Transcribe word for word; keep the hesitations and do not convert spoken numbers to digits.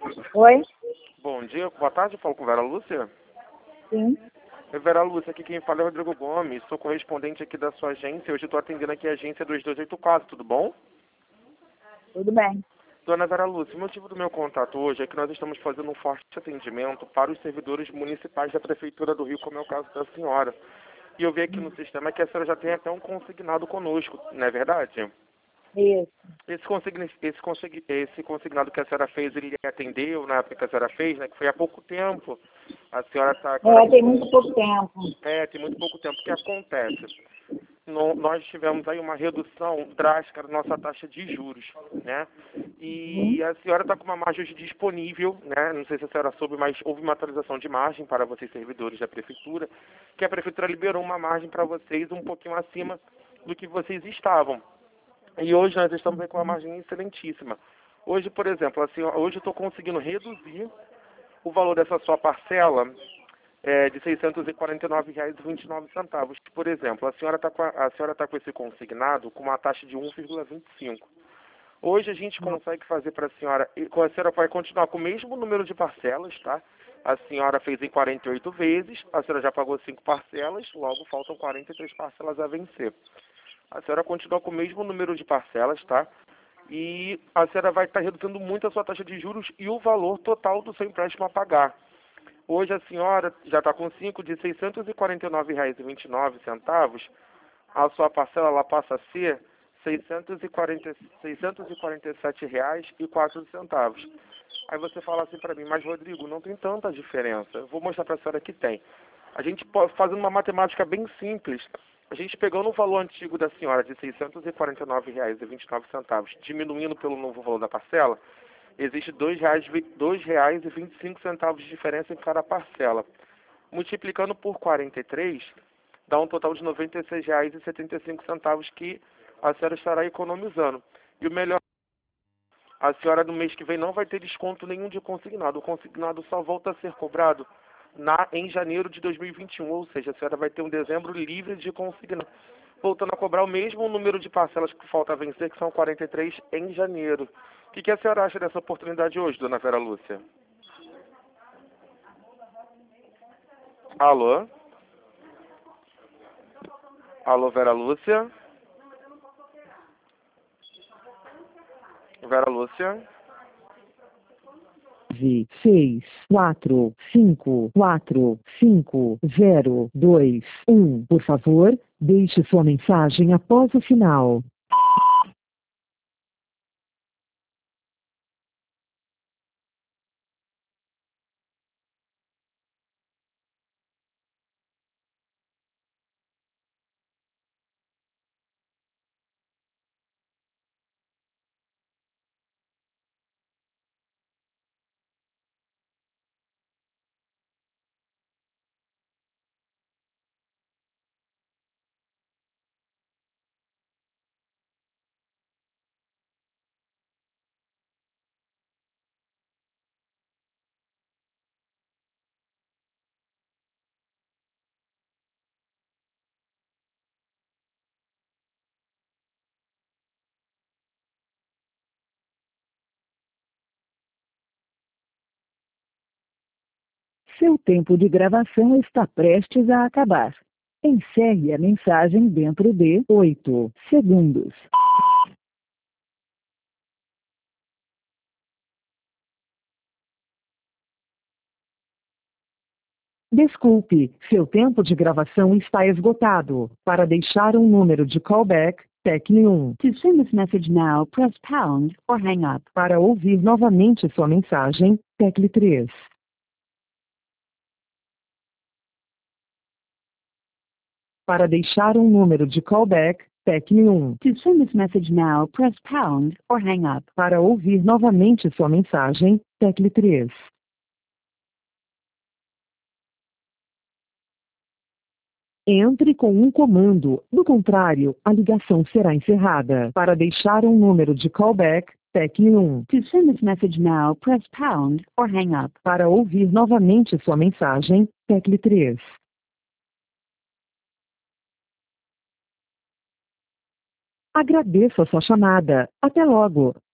Oi? Bom dia, boa tarde, eu falo com Vera Lúcia. Sim. Oi, Vera Lúcia, aqui quem fala é o Rodrigo Gomes, sou correspondente aqui da sua agência, hoje estou atendendo aqui a agência dois dois oito quatro, tudo bom? Tudo bem. Dona Vera Lúcia, o motivo do meu contato hoje é que nós estamos fazendo um forte atendimento para os servidores municipais da Prefeitura do Rio, como é o caso da senhora. E eu vi aqui no sistema que a senhora já tem até um consignado conosco, não é verdade? Isso. Esse, consign, esse, consign, esse consignado que a senhora fez, ele atendeu na época que a senhora fez, né? Que foi há pouco tempo. A senhora está agora... É, tem muito pouco tempo. É, tem muito pouco tempo. O que acontece? No, nós tivemos aí uma redução drástica da nossa taxa de juros, né? E a senhora está com uma margem hoje disponível, né? Não sei se a senhora soube, mas houve uma atualização de margem para vocês, servidores da Prefeitura, que a Prefeitura liberou uma margem para vocês um pouquinho acima do que vocês estavam. E hoje nós estamos aí com uma margem excelentíssima. Hoje, por exemplo, assim, hoje eu estou conseguindo reduzir o valor dessa sua parcela é, de seiscentos e quarenta e nove reais e vinte e nove centavos. Por exemplo, a senhora está com, a, a senhora tá com esse consignado com uma taxa de um vírgula vinte e cinco. Hoje a gente consegue fazer para a senhora, e a senhora vai continuar com o mesmo número de parcelas, tá? A senhora fez em quarenta e oito vezes, a senhora já pagou cinco parcelas, logo faltam quarenta e três parcelas a vencer. A senhora continua com o mesmo número de parcelas, tá? E a senhora vai estar reduzindo muito a sua taxa de juros e o valor total do seu empréstimo a pagar. Hoje a senhora já está com cinco de seiscentos e quarenta e nove reais e vinte e nove centavos. A sua parcela ela passa a ser seiscentos e quarenta, seiscentos e quarenta e sete reais e quatro centavos. Aí você fala assim para mim, mas Rodrigo, não tem tanta diferença. Eu vou mostrar para a senhora que tem. A gente pode fazer uma matemática bem simples. A gente pegando o valor antigo da senhora de seiscentos e quarenta e nove reais e vinte e nove centavos, diminuindo pelo novo valor da parcela, existe dois reais, dois reais e vinte e cinco centavos de diferença em cada parcela. Multiplicando por quarenta e três, dá um total de noventa e seis reais e setenta e cinco centavos que a senhora estará economizando. E o melhor, a senhora no mês que vem não vai ter desconto nenhum de consignado. O consignado só volta a ser cobrado na, em janeiro de dois mil e vinte e um, ou seja, a senhora vai ter um dezembro livre de consignado, voltando a cobrar o mesmo número de parcelas que falta a vencer, que são quarenta e três em janeiro. O que, que a senhora acha dessa oportunidade hoje, dona Vera Lúcia? Alô? Alô, Vera Lúcia? Vera Lúcia? seis, quatro, cinco, quatro, cinco, zero, dois, um. Por favor, deixe sua mensagem após o sinal. Seu tempo de gravação está prestes a acabar. Encerre a mensagem dentro de oito segundos. Desculpe, seu tempo de gravação está esgotado. Para deixar um número de callback, tecle um. To send this message now, press pound or hang up. Para ouvir novamente sua mensagem, tecle três. Para deixar um número de callback, tecle um. To send this message now, press pound or hang up. Para ouvir novamente sua mensagem, tecle três. Entre com um comando, do contrário, a ligação será encerrada. Para deixar um número de callback, tecle um. To send this message now, press pound or hang up. Para ouvir novamente sua mensagem, tecle três. Agradeço a sua chamada. Até logo.